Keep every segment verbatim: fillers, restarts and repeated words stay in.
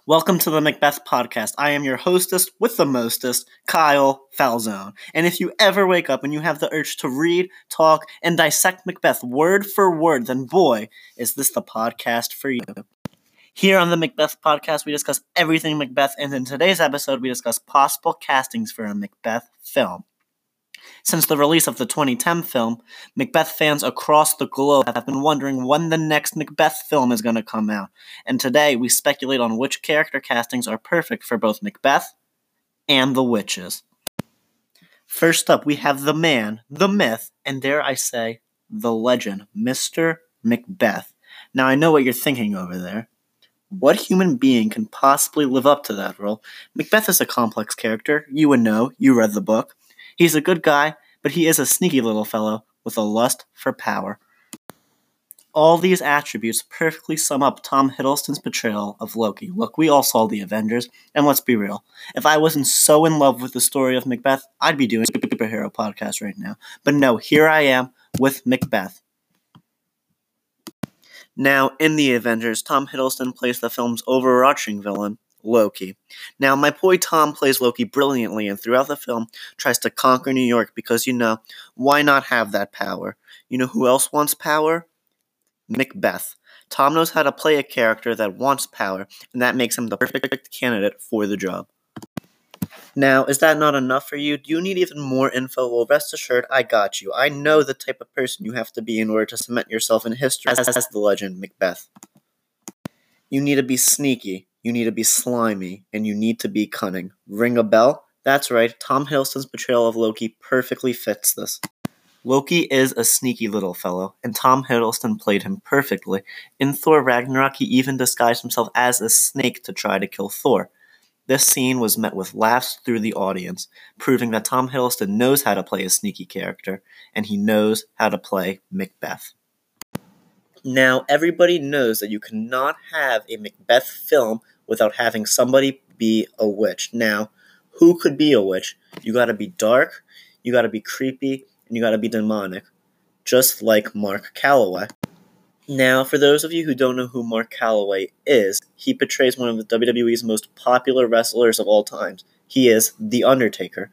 Welcome to the Macbeth Podcast. I am your hostess with the mostest, Kyle Falzone. And if you ever wake up and you have the urge to read, talk, and dissect Macbeth word for word, then boy, is this the podcast for you. Here on the Macbeth Podcast, we discuss everything Macbeth, and in today's episode, we discuss possible castings for a Macbeth film. Since the release of the twenty ten film, Macbeth fans across the globe have been wondering when the next Macbeth film is going to come out, and today we speculate on which character castings are perfect for both Macbeth and the witches. First up, we have the man, the myth, and dare I say, the legend, Mister Macbeth. Now, I know what you're thinking over there. What human being can possibly live up to that role? Macbeth is a complex character. You would know. You read the book. He's a good guy, but he is a sneaky little fellow with a lust for power. All these attributes perfectly sum up Tom Hiddleston's portrayal of Loki. Look, we all saw The Avengers, and let's be real. If I wasn't so in love with the story of Macbeth, I'd be doing a superhero podcast right now. But no, here I am with Macbeth. Now, in The Avengers, Tom Hiddleston plays the film's overarching villain, Loki. Now, my boy Tom plays Loki brilliantly and throughout the film tries to conquer New York because, you know, why not have that power? You know who else wants power? Macbeth. Tom knows how to play a character that wants power, and that makes him the perfect candidate for the job. Now, is that not enough for you? Do you need even more info? Well, rest assured, I got you. I know the type of person you have to be in order to cement yourself in history as, as the legend Macbeth. You need to be sneaky. You need to be slimy, and you need to be cunning. Ring a bell? That's right, Tom Hiddleston's portrayal of Loki perfectly fits this. Loki is a sneaky little fellow, and Tom Hiddleston played him perfectly. In Thor Ragnarok, he even disguised himself as a snake to try to kill Thor. This scene was met with laughs through the audience, proving that Tom Hiddleston knows how to play a sneaky character, and he knows how to play Macbeth. Now, everybody knows that you cannot have a Macbeth film without having somebody be a witch. Now, who could be a witch? You gotta be dark, you gotta be creepy, and you gotta be demonic. Just like Mark Calaway. Now, for those of you who don't know who Mark Calaway is, he portrays one of the W W E's most popular wrestlers of all time. He is The Undertaker.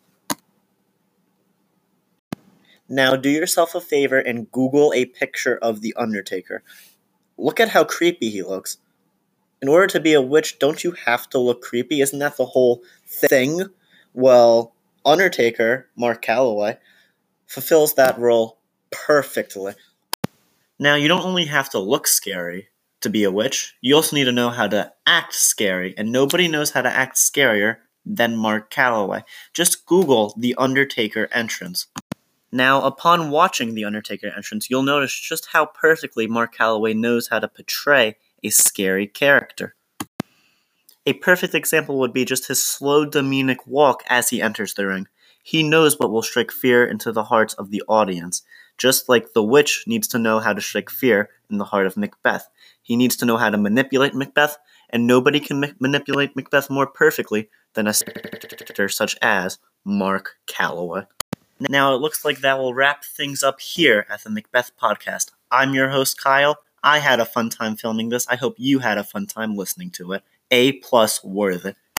Now, do yourself a favor and Google a picture of The Undertaker. Look at how creepy he looks. In order to be a witch, don't you have to look creepy? Isn't that the whole thing? Well, Undertaker, Mark Calaway, fulfills that role perfectly. Now, you don't only have to look scary to be a witch, you also need to know how to act scary, and nobody knows how to act scarier than Mark Calaway. Just Google The Undertaker entrance. Now, upon watching The Undertaker entrance, you'll notice just how perfectly Mark Calaway knows how to portray a scary character. A perfect example would be just his slow, demonic walk as he enters the ring. He knows what will strike fear into the hearts of the audience, just like the witch needs to know how to strike fear in the heart of Macbeth. He needs to know how to manipulate Macbeth, and nobody can ma- manipulate Macbeth more perfectly than a character such as Mark Calaway. Now, it looks like that will wrap things up here at the Macbeth Podcast. I'm your host, Kyle. I had a fun time filming this. I hope you had a fun time listening to it. A plus worth it.